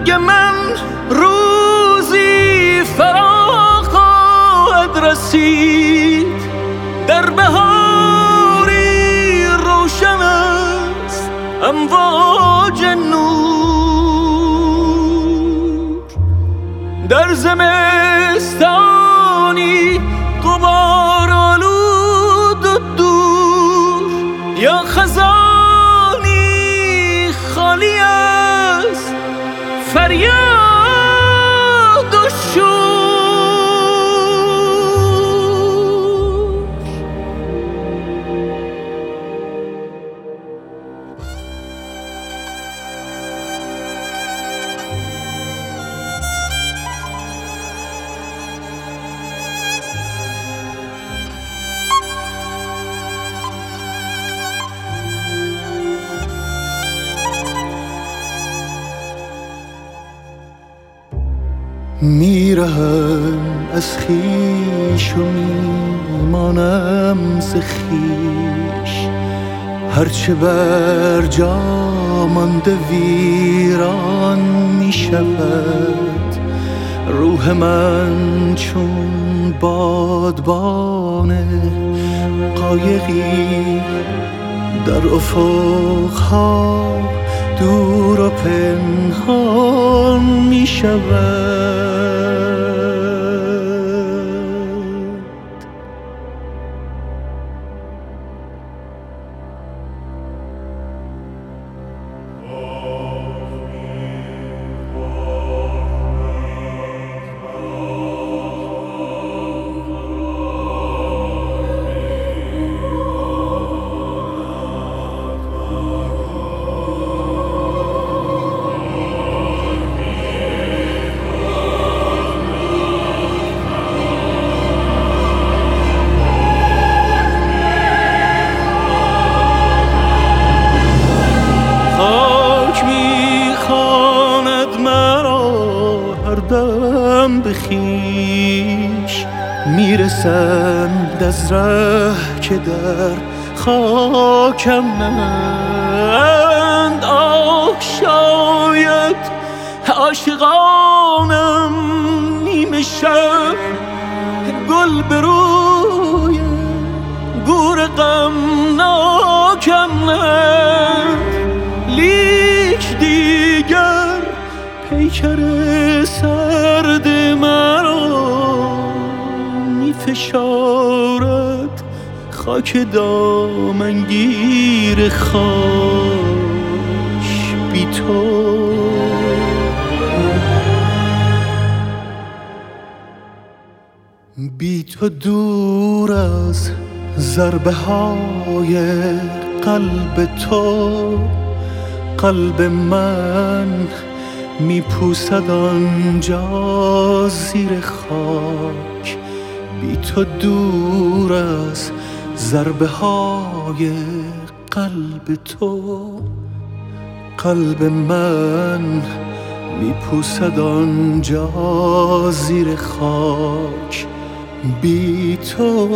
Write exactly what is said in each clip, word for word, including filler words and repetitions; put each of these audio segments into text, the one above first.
مرگ من روزی فرا خواهد رسید، در بهاری روشن است امواج نور، در زمستانی غبار آلود و دور، یا خزانی خالی است فریاد و شور. میرهم از خویش و میمانم ز خویش، هرچه بر جا مانده ویران میشود. روح من چون بادبان قایقی در افقها دور و پنهان می شود. بخیش میرسند از ره که در خاکم نند. آه شاید عاشقانم نیمه شب گل به روی گور غمناکم نند، لیک دیگر پیکر سرد مرا می فشارد خاک دامنگیر خاک بی تو. بی تو دور از ضربه های قلب تو، قلب من می پوسد آنجا زیر خاک. بی تو دور از ضربه های قلب تو، قلب من می پوسد آنجا زیر خاک. بی تو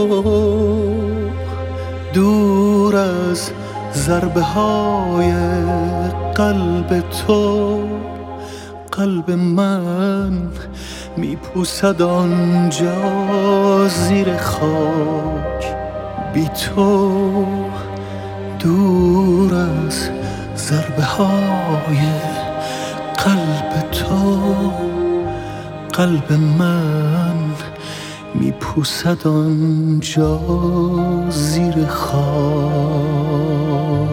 دور از ضربه های قلب تو، قلب من می پوسد آنجا زیر خاک. بی تو دور از ضربه های قلب تو، قلب من می پوسد آنجا زیر خاک.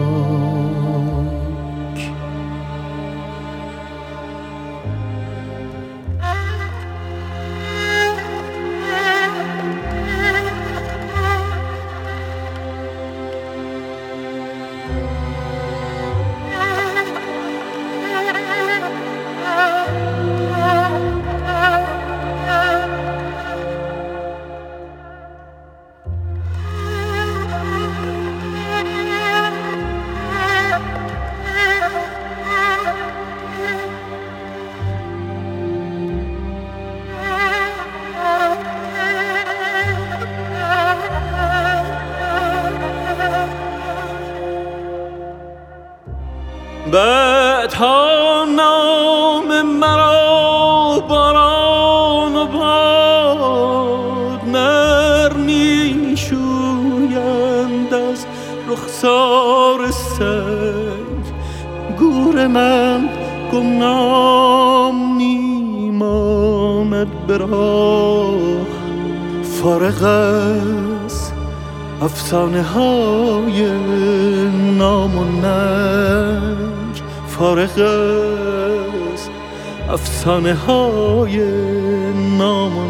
بعدها نام مرا باران و باد نرمی شویند از رخسار سنگ. گور من گمنام میماند به راه، فارغ از افسانه های نام و ننگ، فارغ از افسانه های نام و